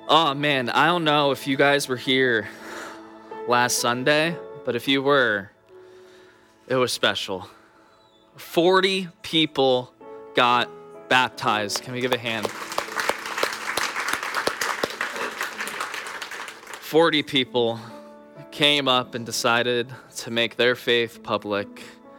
Oh man, I don't know if you guys were here last Sunday, but if you were, it was special. 40 people got baptized. Can we give a hand? 40 people came up and decided to make their faith public,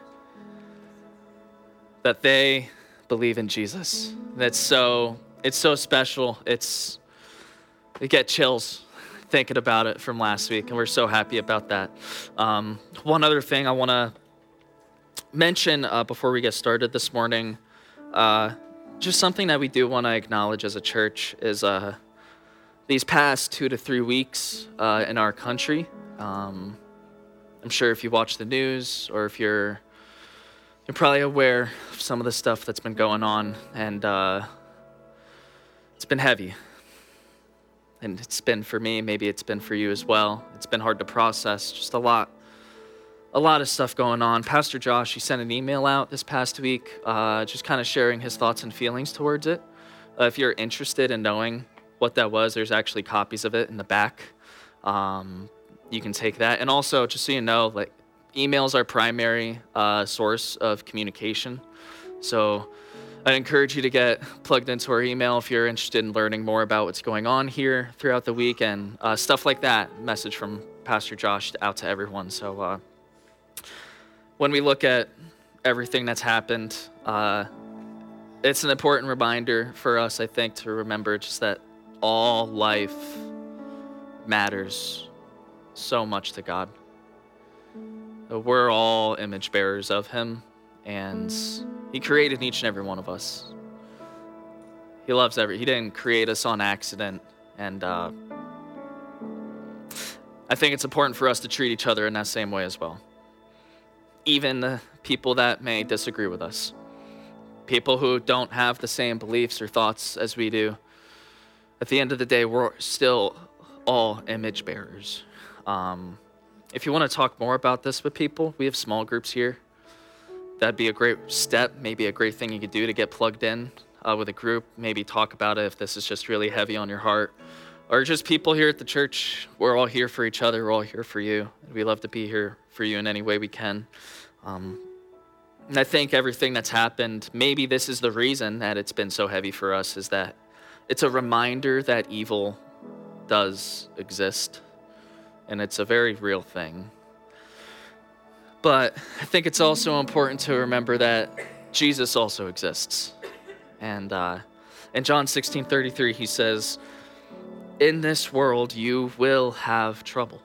that they believe in Jesus. It's so special. You get chills thinking about it from last week, and we're so happy about that. One other thing I want to mention before we get started this morning, just something that we do want to acknowledge as a church is these past 2 to 3 weeks in our country. I'm sure if you watch the news or if you're probably aware of some of the stuff that's been going on, and it's been heavy. And it's been for me, maybe it's been for you as well. It's been hard to process, just a lot of stuff going on. Pastor Josh, he sent an email out this past week, just kind of sharing his thoughts and feelings towards it. If you're interested in knowing what that was, there's actually copies of it in the back. You can take that. And also, just so you know, like, email's our primary source of communication. So I encourage you to get plugged into our email if you're interested in learning more about what's going on here throughout the week and stuff like that. Message from Pastor Josh out to everyone. So when we look at everything that's happened, it's an important reminder for us, I think, to remember just that all life matters so much to God. We're all image bearers of Him, and He created each and every one of us. He loves He didn't create us on accident, and I think it's important for us to treat each other in that same way as well. Even the people that may disagree with us, people who don't have the same beliefs or thoughts as we do. At the end of the day, we're still all image bearers. If you want to talk more about this with people, we have small groups here. That'd be a great step, maybe a great thing you could do to get plugged in with a group. Maybe talk about it if this is just really heavy on your heart. Or just people here at the church, we're all here for each other, we're all here for you. We love to be here for you in any way we can. And I think everything that's happened, maybe this is the reason that it's been so heavy for us, is that it's a reminder that evil does exist. And it's a very real thing. But I think it's also important to remember that Jesus also exists. And in John 16:33, he says, "In this world you will have trouble.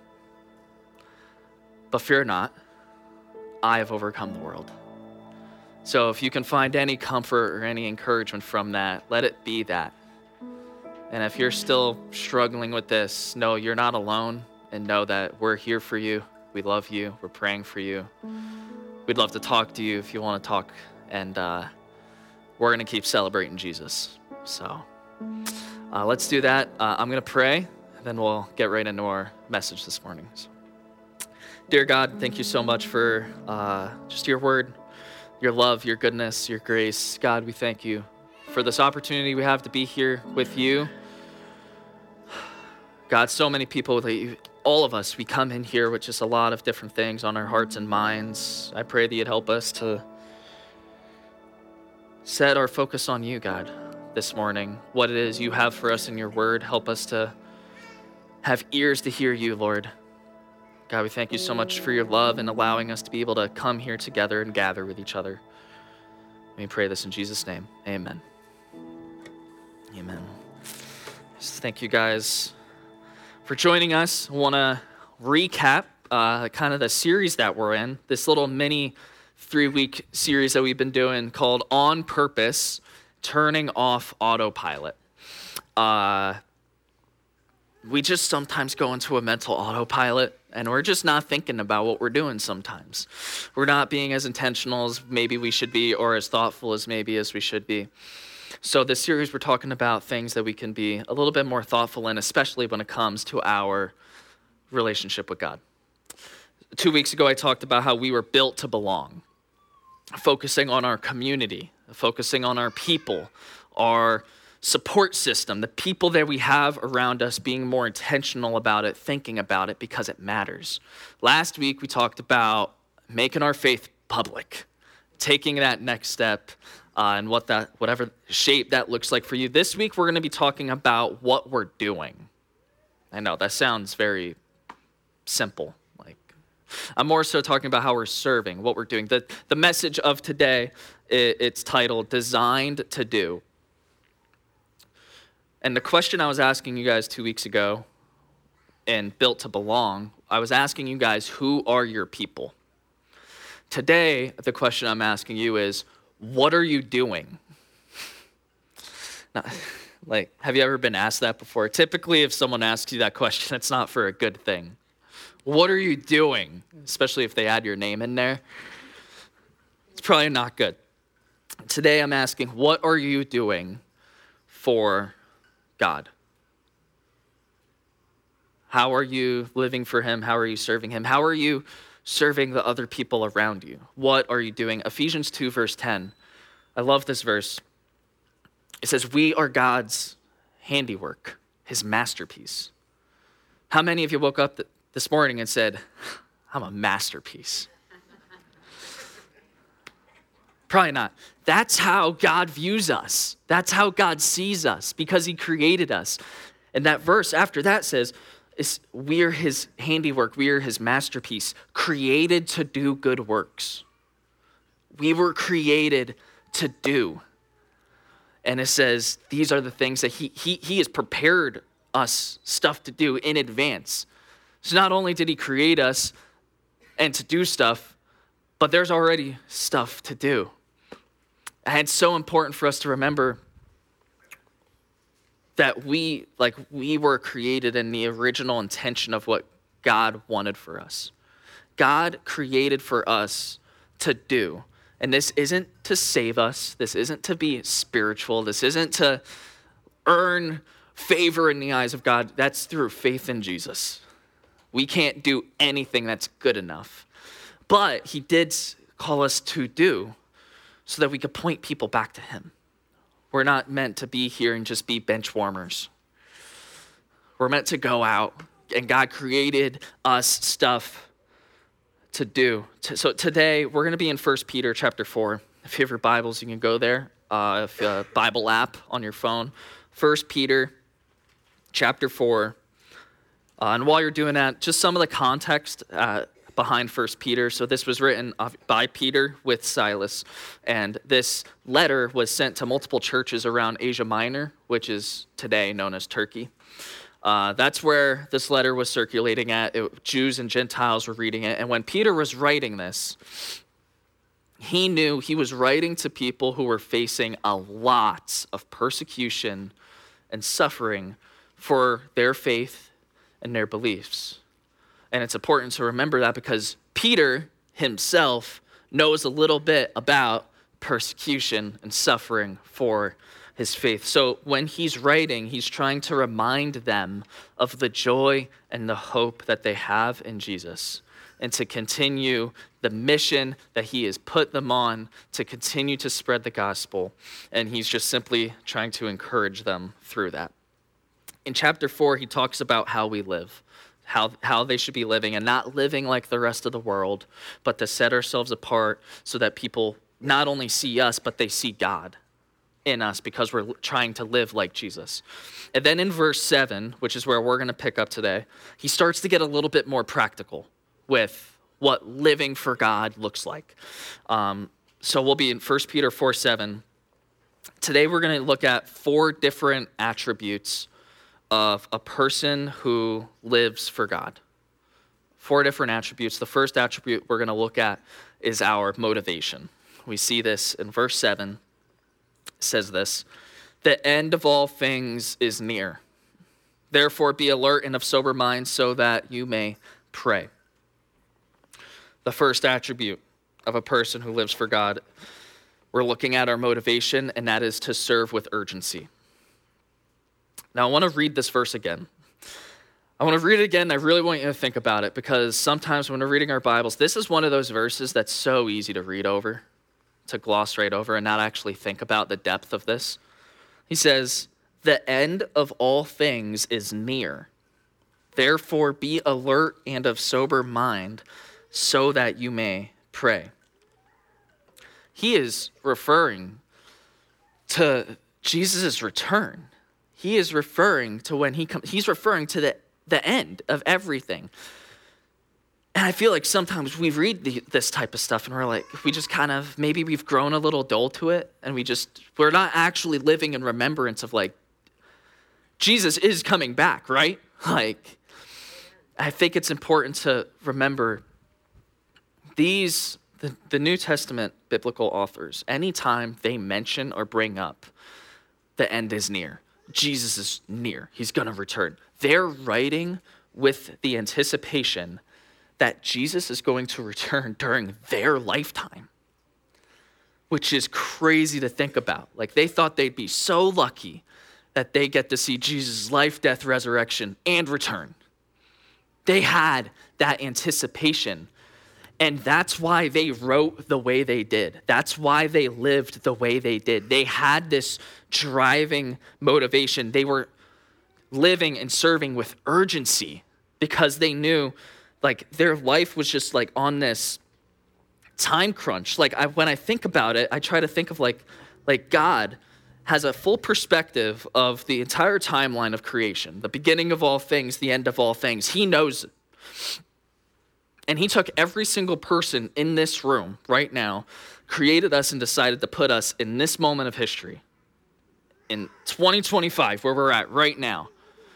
But fear not, I have overcome the world." So if you can find any comfort or any encouragement from that, let it be that. And if you're still struggling with this, know you're not alone, and know that we're here for you. We love you. We're praying for you. We'd love to talk to you if you want to talk. And we're going to keep celebrating Jesus. So let's do that. I'm going to pray, then we'll get right into our message this morning. So, dear God, thank you so much for just your word, your love, your goodness, your grace. God, we thank you for this opportunity we have to be here with you. God, so many people, all of us, we come in here with just a lot of different things on our hearts and minds. I pray that you'd help us to set our focus on you, God, this morning. What it is you have for us in your word. Help us to have ears to hear you, Lord. God, we thank you so much for your love and allowing us to be able to come here together and gather with each other. We pray this in Jesus' name. Amen. Amen. Just thank you guys for joining us. I want to recap kind of the series that we're in, this little mini 3-week series that we've been doing called On Purpose, Turning Off Autopilot. We just sometimes go into a mental autopilot and we're just not thinking about what we're doing sometimes. We're not being as intentional as maybe we should be or as thoughtful as maybe as we should be. So this series, we're talking about things that we can be a little bit more thoughtful in, especially when it comes to our relationship with God. 2 weeks ago, I talked about how we were built to belong, focusing on our community, focusing on our people, our support system, the people that we have around us, being more intentional about it, thinking about it because it matters. Last week, we talked about making our faith public, taking that next step, and whatever shape that looks like for you. This week, we're going to be talking about what we're doing. I know that sounds very simple. I'm more so talking about how we're serving, what we're doing. The message of today, it's titled Designed to Do. And the question I was asking you guys 2 weeks ago in Built to Belong, I was asking you guys, who are your people? Today, the question I'm asking you is, what are you doing? Now, have you ever been asked that before? Typically, if someone asks you that question, it's not for a good thing. What are you doing? Especially if they add your name in there. It's probably not good. Today I'm asking, what are you doing for God? How are you living for him? How are you serving him? How are you serving the other people around you? What are you doing? Ephesians 2 verse 10. I love this verse. It says, we are God's handiwork, his masterpiece. How many of you woke up this morning and said, I'm a masterpiece? Probably not. That's how God views us. That's how God sees us because he created us. And that verse after that says, we're his handiwork. We are his masterpiece, created to do good works. We were created to do. And it says, these are the things that he has prepared us stuff to do in advance. So not only did he create us and to do stuff, but there's already stuff to do. And it's so important for us to remember that we were created in the original intention of what God wanted for us. God created for us to do. And this isn't to save us. This isn't to be spiritual. This isn't to earn favor in the eyes of God. That's through faith in Jesus. We can't do anything that's good enough. But he did call us to do so that we could point people back to him. We're not meant to be here and just be bench warmers. We're meant to go out, and God created us stuff to do. So today, we're going to be in 1 Peter chapter 4. If you have your Bibles, you can go there. If you have a Bible app on your phone. 1 Peter chapter 4. And while you're doing that, just some of the context behind 1 Peter. So this was written by Peter with Silas. And this letter was sent to multiple churches around Asia Minor, which is today known as Turkey. That's where this letter was circulating at. Jews and Gentiles were reading it. And when Peter was writing this, he knew he was writing to people who were facing a lot of persecution and suffering for their faith and their beliefs. And it's important to remember that because Peter himself knows a little bit about persecution and suffering for his faith. So when he's writing, he's trying to remind them of the joy and the hope that they have in Jesus and to continue the mission that he has put them on to continue to spread the gospel. And he's just simply trying to encourage them through that. In chapter 4, he talks about how we live, how they should be living and not living like the rest of the world, but to set ourselves apart so that people not only see us, but they see God in us because we're trying to live like Jesus. And then in verse 7, which is where we're going to pick up today, he starts to get a little bit more practical with what living for God looks like. So we'll be in 1 Peter 4:7. Today we're going to look at 4 different attributes of a person who lives for God. 4 different attributes. The first attribute we're going to look at is our motivation. We see this in verse 7. It says this, the end of all things is near. Therefore be alert and of sober mind so that you may pray. The first attribute of a person who lives for God, we're looking at our motivation, and that is to serve with urgency. Now, I want to read this verse again. I want to read it again. I really want you to think about it because sometimes when we're reading our Bibles, this is one of those verses that's so easy to read over, to gloss right over and not actually think about the depth of this. He says, the end of all things is near. Therefore, be alert and of sober mind so that you may pray. He is referring to Jesus' return. He is referring to when he comes. He's referring to the end of everything. And I feel like sometimes we read this type of stuff and we're like, we just kind of, maybe we've grown a little dull to it, and we're not actually living in remembrance of like, Jesus is coming back, right? Like, I think it's important to remember the New Testament biblical authors, anytime they mention or bring up the end is near, Jesus is near, he's gonna return, they're writing with the anticipation that Jesus is going to return during their lifetime, which is crazy to think about. Like, they thought they'd be so lucky that they get to see Jesus' life, death, resurrection, and return. They had that anticipation, and that's why they wrote the way they did. That's why they lived the way they did. They had this driving motivation. They were living and serving with urgency because they knew like their life was just like on this time crunch. Like when I think about it, I try to think of like God has a full perspective of the entire timeline of creation, the beginning of all things, the end of all things. He knows it. And he took every single person in this room right now, created us and decided to put us in this moment of history, in 2025, where we're at right now.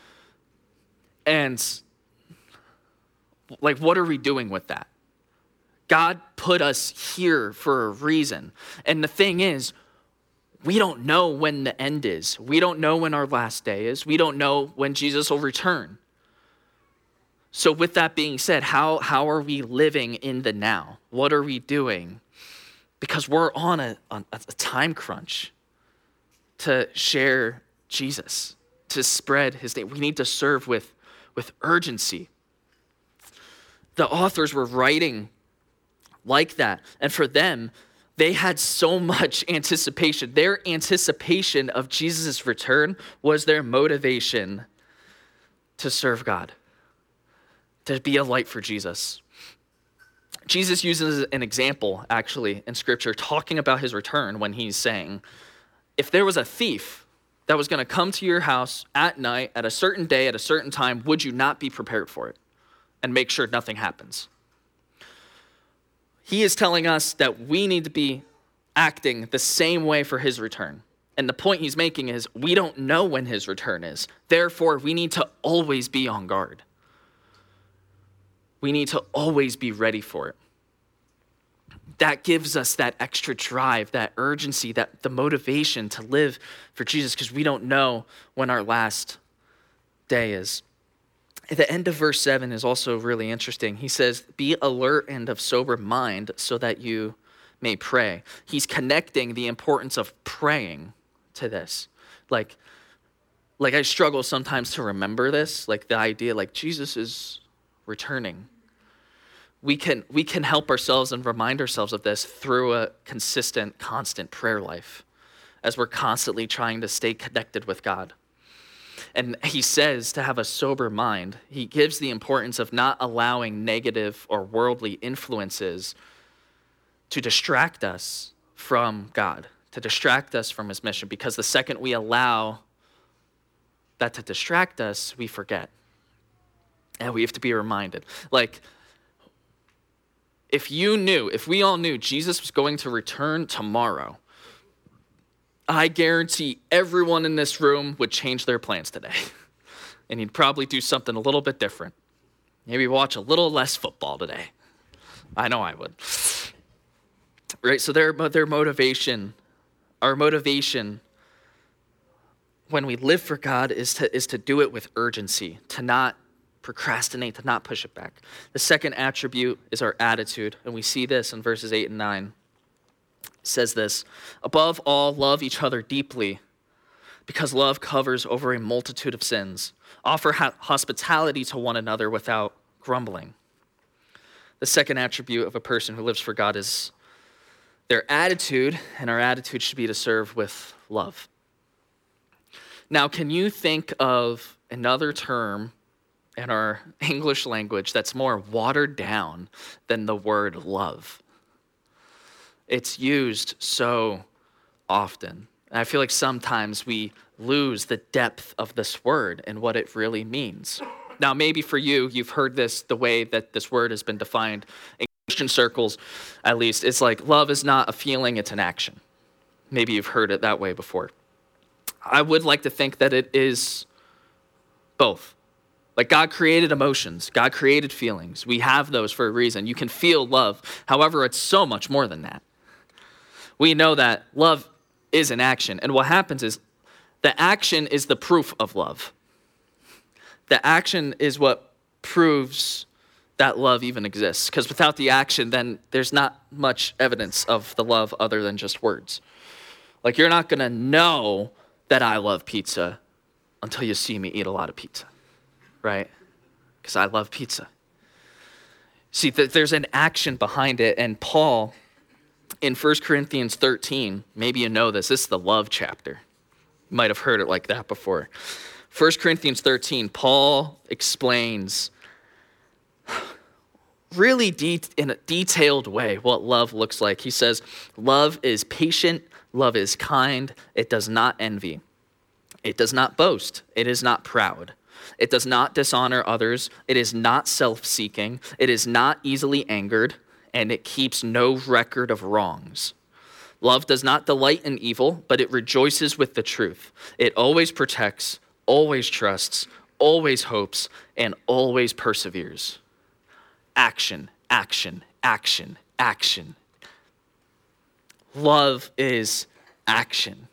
And like, what are we doing with that? God put us here for a reason. And the thing is, we don't know when the end is. We don't know when our last day is. We don't know when Jesus will return. So with that being said, how are we living in the now? What are we doing? Because we're on a time crunch to share Jesus, to spread his name. We need to serve with urgency. The authors were writing like that. And for them, they had so much anticipation. Their anticipation of Jesus' return was their motivation to serve God, to be a light for Jesus. Jesus uses an example, actually, in Scripture, talking about his return when he's saying, if there was a thief that was going to come to your house at night, at a certain day, at a certain time, would you not be prepared for it and make sure nothing happens? He is telling us that we need to be acting the same way for his return. And the point he's making is we don't know when his return is. Therefore, we need to always be on guard. We need to always be ready for it. That gives us that extra drive, that urgency, that the motivation to live for Jesus, because we don't know when our last day is. At the end of verse 7 is also really interesting. He says, be alert and of sober mind so that you may pray. He's connecting the importance of praying to this. Like I struggle sometimes to remember this, like the idea like Jesus is returning. We can help ourselves and remind ourselves of this through a consistent, constant prayer life as we're constantly trying to stay connected with God. And he says to have a sober mind. He gives the importance of not allowing negative or worldly influences to distract us from God, to distract us from his mission, because the second we allow that to distract us, we forget. And we have to be reminded. Like, if we all knew Jesus was going to return tomorrow, I guarantee everyone in this room would change their plans today. And you'd probably do something a little bit different. Maybe watch a little less football today. I know I would. Right, so their motivation, our motivation when we live for God is to do it with urgency, to not procrastinate, to not push it back. The second attribute is our attitude, and we see this in verses 8 and 9. It says this, above all, love each other deeply, because love covers over a multitude of sins. Offer hospitality to one another without grumbling. The second attribute of a person who lives for God is their attitude, and our attitude should be to serve with love. Now, can you think of another term in our English language that's more watered down than the word love? It's used so often. And I feel like sometimes we lose the depth of this word and what it really means. Now, maybe for you, you've heard this the way that this word has been defined in Christian circles, at least. It's like love is not a feeling, it's an action. Maybe you've heard it that way before. I would like to think that it is both. Like God created emotions, God created feelings. We have those for a reason. You can feel love. However, it's so much more than that. We know that love is an action. And what happens is the action is the proof of love. The action is what proves that love even exists. Because without the action, then there's not much evidence of the love other than just words. Like you're not going to know that I love pizza until you see me eat a lot of pizza, right? Because I love pizza. See, there's an action behind it. And Paul, in 1 Corinthians 13, maybe you know this is the love chapter. You might have heard it like that before. 1 Corinthians 13, Paul explains really in a detailed way what love looks like. He says, love is patient, love is kind, it does not envy. It does not boast, it is not proud. It does not dishonor others, it is not self-seeking, it is not easily angered, and it keeps no record of wrongs. Love does not delight in evil, but it rejoices with the truth. It always protects, always trusts, always hopes, and always perseveres. Action, action, action, action. Love is action.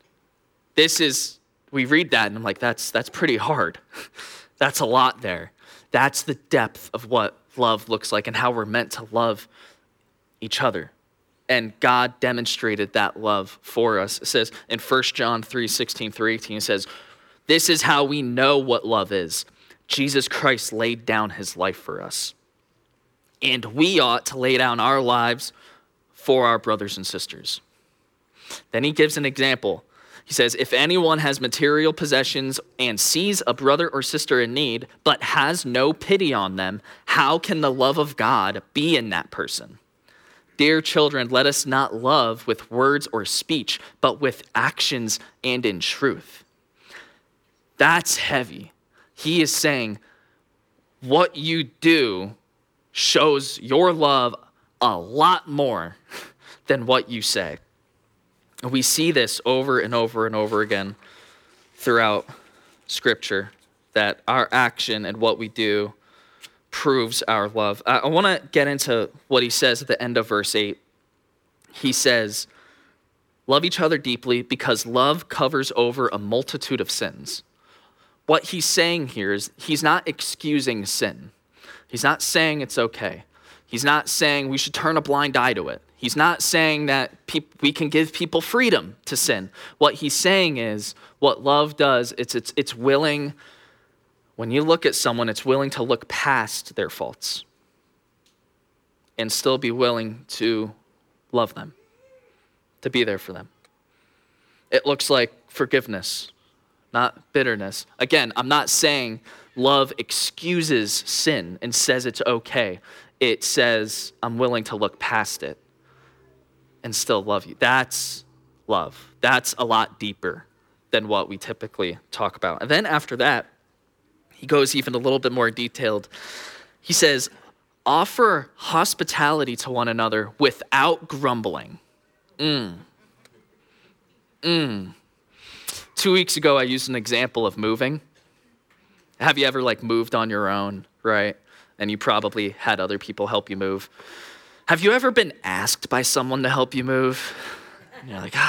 We read that and I'm like, that's pretty hard. That's a lot there. That's the depth of what love looks like and how we're meant to love each other. And God demonstrated that love for us. It says in 1 John 3:16-18, it says, this is how we know what love is. Jesus Christ laid down his life for us. And we ought to lay down our lives for our brothers and sisters. Then he gives an example. He says, if anyone has material possessions and sees a brother or sister in need, but has no pity on them, how can the love of God be in that person? Dear children, let us not love with words or speech, but with actions and in truth. That's heavy. He is saying what you do shows your love a lot more than what you say. We see this over and over and over again throughout Scripture, that our action and what we do proves our love. I want to get into what he says at the end of verse 8. He says, love each other deeply because love covers over a multitude of sins. What he's saying here is he's not excusing sin. He's not saying it's okay. He's not saying we should turn a blind eye to it. He's not saying that we can give people freedom to sin. What he's saying is what love does, it's willing, when you look at someone, it's willing to look past their faults and still be willing to love them, to be there for them. It looks like forgiveness, not bitterness. Again, I'm not saying love excuses sin and says it's okay. It says I'm willing to look past it and still love you. That's love. That's a lot deeper than what we typically talk about. And then after that, he goes even a little bit more detailed. He says, offer hospitality to one another without grumbling. 2 weeks ago, I used an example of moving. Have you ever moved on your own, right? And you probably had other people help you move. Have you ever been asked by someone to help you move? And you're like,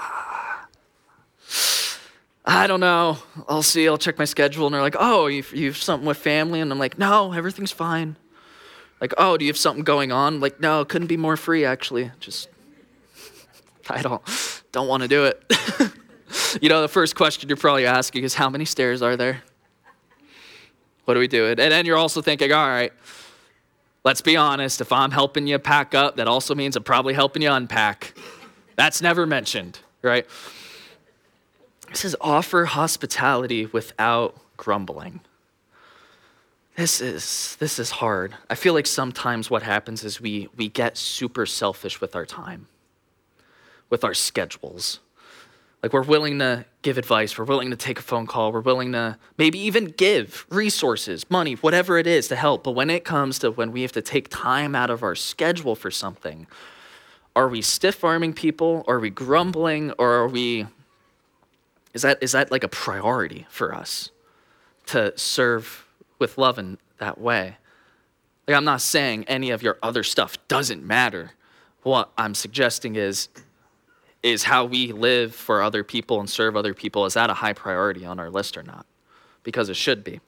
I don't know. I'll see. I'll check my schedule. And they're like, oh, you have something with family? And I'm like, no, everything's fine. Like, oh, do you have something going on? Like, no, couldn't be more free, actually. Just, I don't want to do it. The first question you're probably asking is, how many stairs are there? What do we do? And then you're also thinking, all right, let's be honest. If I'm helping you pack up, that also means I'm probably helping you unpack. That's never mentioned, right? It says, offer hospitality without grumbling. This is hard. I feel like sometimes what happens is we get super selfish with our time, with our schedules. Like, we're willing to give advice, we're willing to take a phone call, we're willing to maybe even give resources, money, whatever it is to help. But when it comes to when we have to take time out of our schedule for something, are we stiff-arming people? Are we grumbling? Or is that like a priority for us to serve with love in that way? Like, I'm not saying any of your other stuff doesn't matter. What I'm suggesting is how we live for other people and serve other people, is that a high priority on our list or not? Because it should be.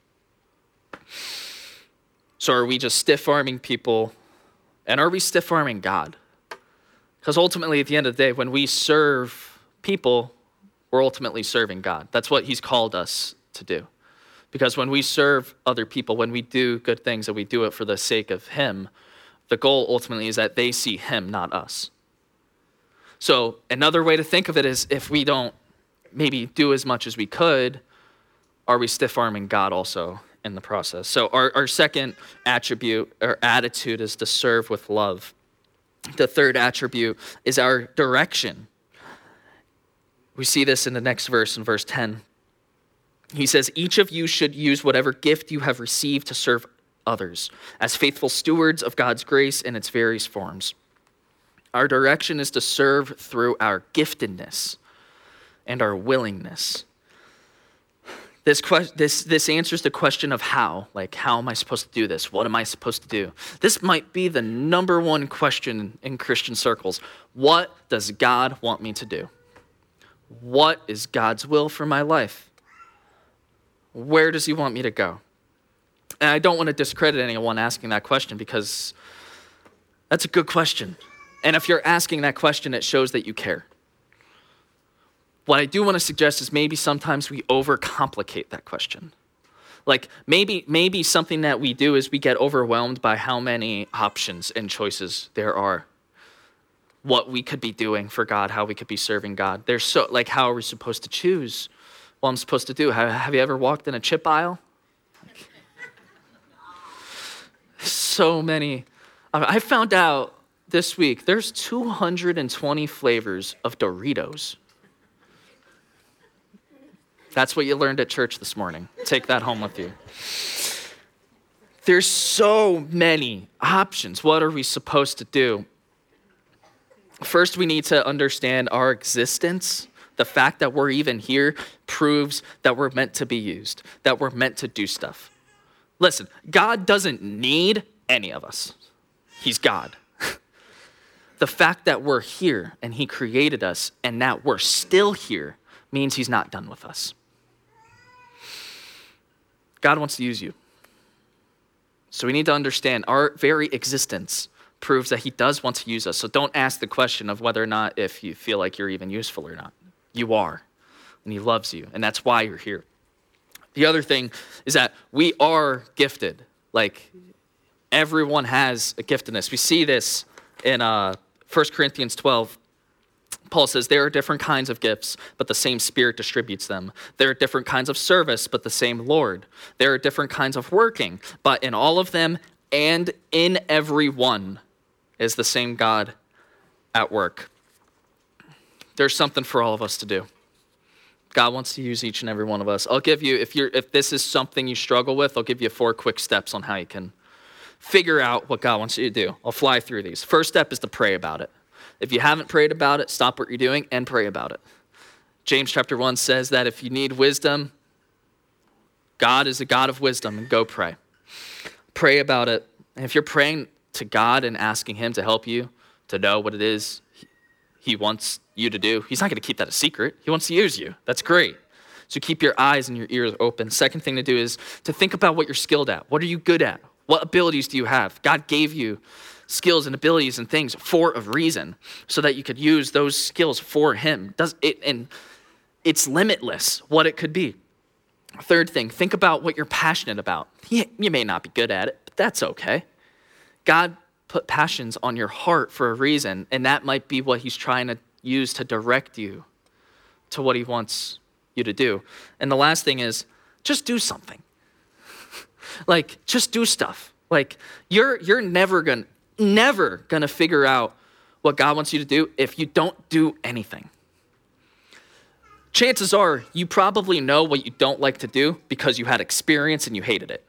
So are we just stiff-arming people, and are we stiff-arming God? Because ultimately, at the end of the day, when we serve people, we're ultimately serving God. That's what he's called us to do. Because when we serve other people, when we do good things and we do it for the sake of him, the goal ultimately is that they see him, not us. So another way to think of it is, if we don't maybe do as much as we could, are we stiff-arming God also in the process? So our second attribute or attitude is to serve with love. The third attribute is our direction. We see this in the next verse, in verse 10. He says, each of you should use whatever gift you have received to serve others as faithful stewards of God's grace in its various forms. Our direction is to serve through our giftedness and our willingness. This answers the question of how. Like, how am I supposed to do this? What am I supposed to do? This might be the number one question in Christian circles. What does God want me to do? What is God's will for my life? Where does he want me to go? And I don't want to discredit anyone asking that question, because that's a good question. And if you're asking that question, it shows that you care. What I do want to suggest is maybe sometimes we overcomplicate that question. Like, maybe something that we do is we get overwhelmed by how many options and choices there are. What we could be doing for God, how we could be serving God. There's so, like, how are we supposed to choose what I'm supposed to do? Have you ever walked in a chip aisle? So many. I found out this week there's 220 flavors of Doritos. That's what you learned at church this morning. Take that home with you. There's so many options. What are we supposed to do? First, we need to understand our existence. The fact that we're even here proves that we're meant to be used, that we're meant to do stuff. Listen, God doesn't need any of us. He's God. The fact that we're here and he created us and that we're still here means he's not done with us. God wants to use you. So we need to understand our very existence proves that he does want to use us. So don't ask the question of whether or not if you feel like you're even useful or not. You are, and he loves you, and that's why you're here. The other thing is that we are gifted. Like, everyone has a giftedness. We see this in 1 Corinthians 12. Paul says, there are different kinds of gifts, but the same Spirit distributes them. There are different kinds of service, but the same Lord. There are different kinds of working, but in all of them and in every one is the same God at work. There's something for all of us to do. God wants to use each and every one of us. I'll give you, if this is something you struggle with, I'll give you 4 quick steps on how you can figure out what God wants you to do. I'll fly through these. First step is to pray about it. If you haven't prayed about it, stop what you're doing and pray about it. James chapter 1 says that if you need wisdom, God is a God of wisdom, and go pray. Pray about it. And if you're praying to God and asking him to help you to know what it is he wants you to do, he's not going to keep that a secret. He wants to use you. That's great. So keep your eyes and your ears open. Second thing to do is to think about what you're skilled at. What are you good at? What abilities do you have? God gave you skills and abilities and things for a reason so that you could use those skills for him. And it's limitless what it could be. Third thing, think about what you're passionate about. You may not be good at it, but that's okay. God put passions on your heart for a reason, and that might be what he's trying to use to direct you to what he wants you to do. And the last thing is just do something. Like, just do stuff. Like, you're never gonna figure out what God wants you to do if you don't do anything. Chances are you probably know what you don't like to do because you had experience and you hated it.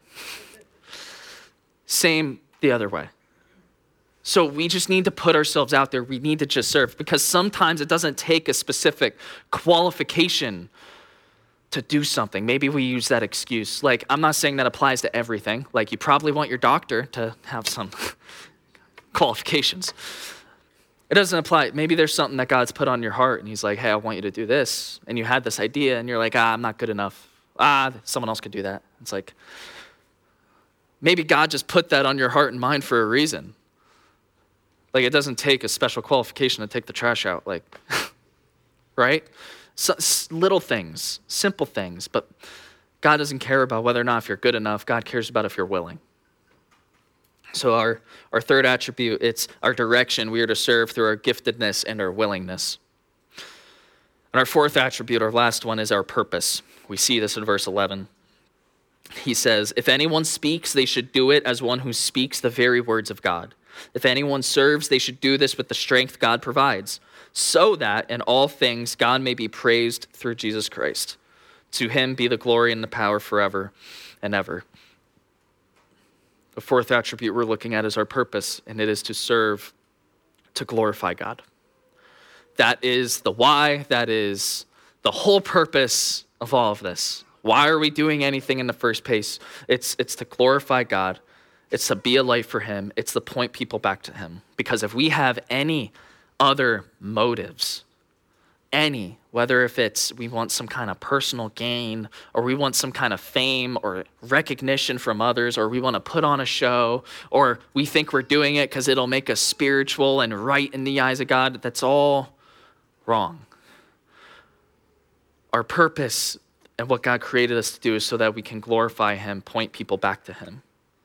Same the other way. So we just need to put ourselves out there. We need to just serve, because sometimes it doesn't take a specific qualification to do something. Maybe we use that excuse. Like, I'm not saying that applies to everything. Like, you probably want your doctor to have some qualifications. It doesn't apply. Maybe there's something that God's put on your heart and he's like, hey, I want you to do this. And you had this idea and you're like, I'm not good enough. Someone else could do that. It's like, maybe God just put that on your heart and mind for a reason. Like, it doesn't take a special qualification to take the trash out, like, right? So, little things, simple things, but God doesn't care about whether or not if you're good enough. God cares about if you're willing. So our third attribute, it's our direction. We are to serve through our giftedness and our willingness. And our fourth attribute, our last one, is our purpose. We see this in verse 11. He says, if anyone speaks, they should do it as one who speaks the very words of God. If anyone serves, they should do this with the strength God provides, so that in all things God may be praised through Jesus Christ. To him be the glory and the power forever and ever. The fourth attribute we're looking at is our purpose, and it is to serve, to glorify God. That is the why. That is the whole purpose of all of this. Why are we doing anything in the first place? It's to glorify God. It's to be a light for him. It's to point people back to him. Because if we have any other motives, whether if it's we want some kind of personal gain, or we want some kind of fame or recognition from others, or we want to put on a show, or we think we're doing it because it'll make us spiritual and right in the eyes of God, that's all wrong. Our purpose and what God created us to do is so that we can glorify him, point people back to him.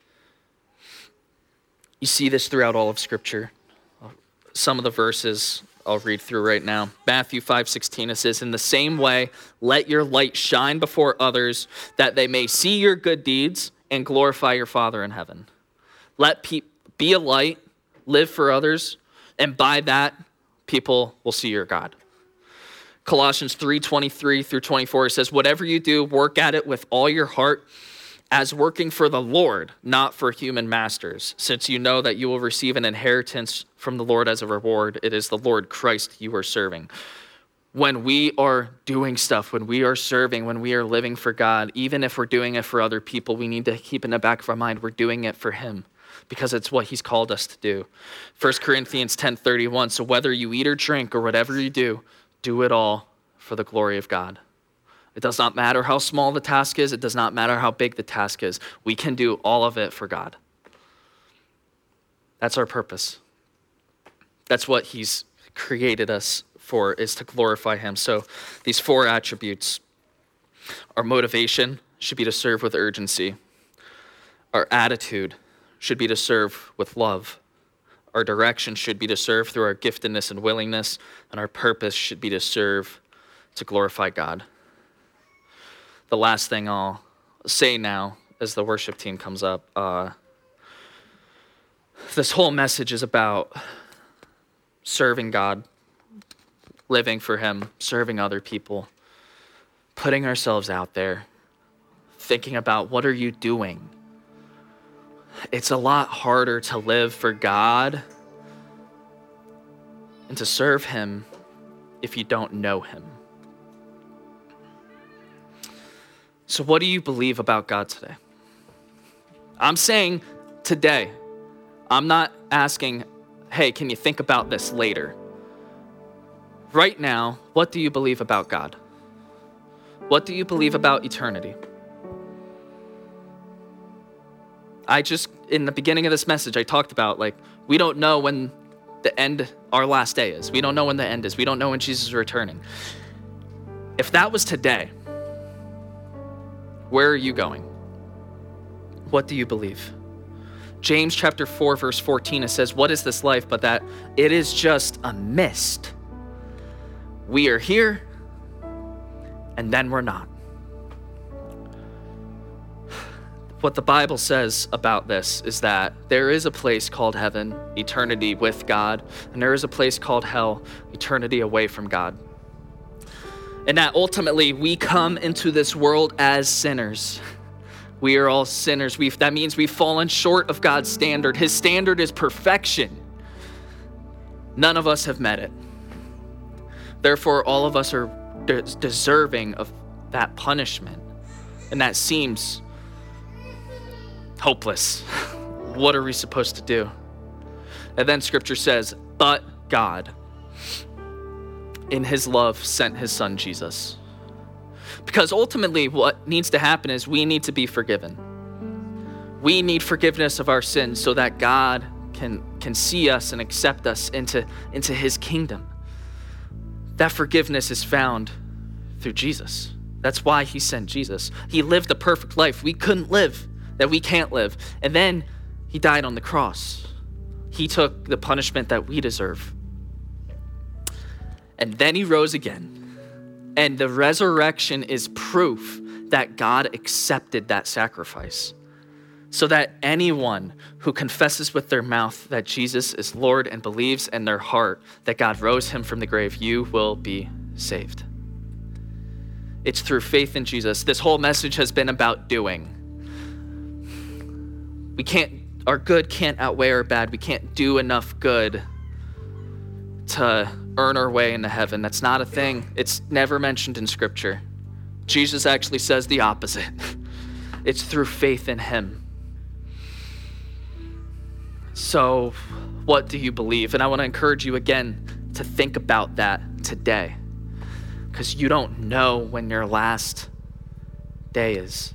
You see this throughout all of Scripture. Some of the verses I'll read through right now. Matthew 5:16, it says, in the same way, let your light shine before others, that they may see your good deeds and glorify your Father in heaven. Be a light, live for others, and by that, people will see your God. Colossians 3:23 through 24, it says, whatever you do, work at it with all your heart, as working for the Lord, not for human masters, since you know that you will receive an inheritance from the Lord as a reward. It is the Lord Christ you are serving. When we are doing stuff, when we are serving, when we are living for God, even if we're doing it for other people, we need to keep in the back of our mind, we're doing it for him, because it's what he's called us to do. 1 Corinthians 10:31, so whether you eat or drink or whatever you do it all for the glory of God. It does not matter how small the task is. It does not matter how big the task is. We can do all of it for God. That's our purpose. That's what he's created us for, is to glorify him. So these four attributes, our motivation should be to serve with urgency. Our attitude should be to serve with love. Our direction should be to serve through our giftedness and willingness. And our purpose should be to serve to glorify God. The last thing I'll say now as the worship team comes up, this whole message is about serving God, living for him, serving other people, putting ourselves out there, thinking about what are you doing? It's a lot harder to live for God and to serve him if you don't know him. So what do you believe about God today? I'm saying today. I'm not asking, hey, can you think about this later? Right now, what do you believe about God? What do you believe about eternity? In the beginning of this message, I talked about, we don't know when our last day is. We don't know when the end is. We don't know when Jesus is returning. If that was today, where are you going? What do you believe? James chapter 4, verse 14, it says, what is this life but that it is just a mist? We are here and then we're not. What the Bible says about this is that there is a place called heaven, eternity with God, and there is a place called hell, eternity away from God. And that ultimately we come into this world as sinners. We are all sinners. That means we've fallen short of God's standard. His standard is perfection. None of us have met it. Therefore, all of us are deserving of that punishment. And that seems hopeless. What are we supposed to do? And then scripture says, but God, in his love, sent his son Jesus. Because ultimately what needs to happen is we need to be forgiven. We need forgiveness of our sins so that God can see us and accept us into his kingdom. That forgiveness is found through Jesus. That's why he sent Jesus. He lived a perfect life we couldn't live, that we can't live. And then he died on the cross. He took the punishment that we deserve. And then he rose again. And the resurrection is proof that God accepted that sacrifice. So that anyone who confesses with their mouth that Jesus is Lord and believes in their heart that God rose him from the grave, you will be saved. It's through faith in Jesus. This whole message has been about doing. Our good can't outweigh our bad. We can't do enough good to earn our way into heaven. That's not a thing. It's never mentioned in scripture. Jesus actually says the opposite. It's through faith in him. So what do you believe? And I want to encourage you again to think about that today, because you don't know when your last day is.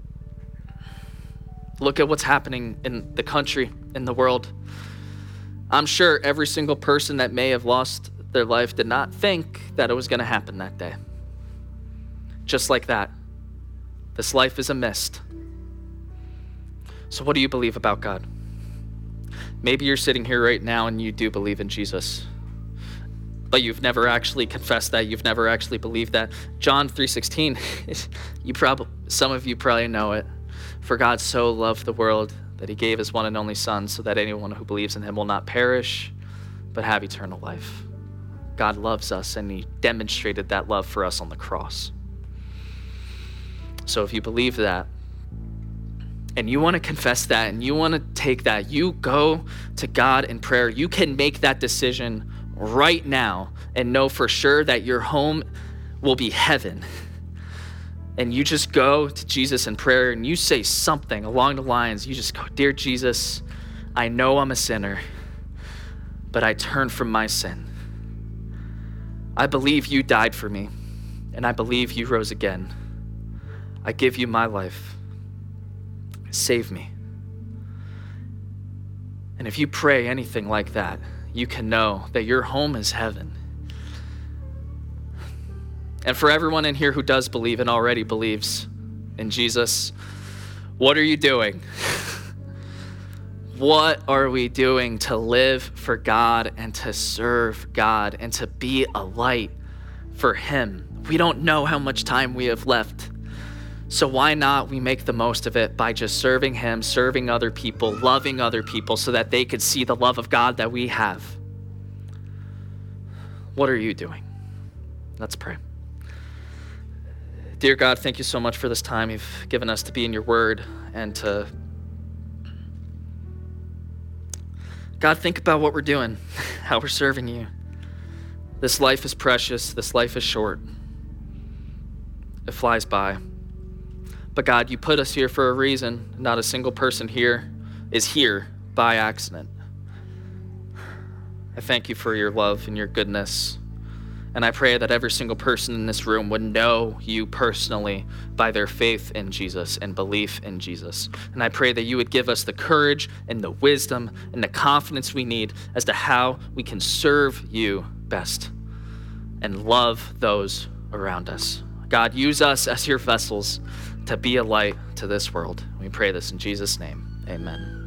Look at what's happening in the country, in the world. I'm sure every single person that may have lost their life did not think that it was going to happen that day. Just like that, this life is a mist. So what do you believe about God? Maybe you're sitting here right now and you do believe in Jesus, but you've never actually confessed that. You've never actually believed that. John 3:16, some of you probably know it. For God so loved the world that he gave his one and only son so that anyone who believes in him will not perish, but have eternal life. God loves us, and he demonstrated that love for us on the cross. So if you believe that, and you want to confess that, and you want to take that, you go to God in prayer. You can make that decision right now and know for sure that your home will be heaven. And you just go to Jesus in prayer and you say something along the lines, you just go, dear Jesus, I know I'm a sinner, but I turn from my sin. I believe you died for me, and I believe you rose again. I give you my life. Save me. And if you pray anything like that, you can know that your home is heaven. And for everyone in here who does believe and already believes in Jesus, what are you doing? What are we doing to live for God and to serve God and to be a light for him? We don't know how much time we have left. So why not we make the most of it by just serving him, serving other people, loving other people so that they could see the love of God that we have? What are you doing? Let's pray. Dear God, thank you so much for this time you've given us to be in your word and to, God, think about what we're doing, how we're serving you. This life is precious. This life is short. It flies by. But God, you put us here for a reason. Not a single person here is here by accident. I thank you for your love and your goodness. And I pray that every single person in this room would know you personally by their faith in Jesus and belief in Jesus. And I pray that you would give us the courage and the wisdom and the confidence we need as to how we can serve you best and love those around us. God, use us as your vessels to be a light to this world. We pray this in Jesus' name. Amen.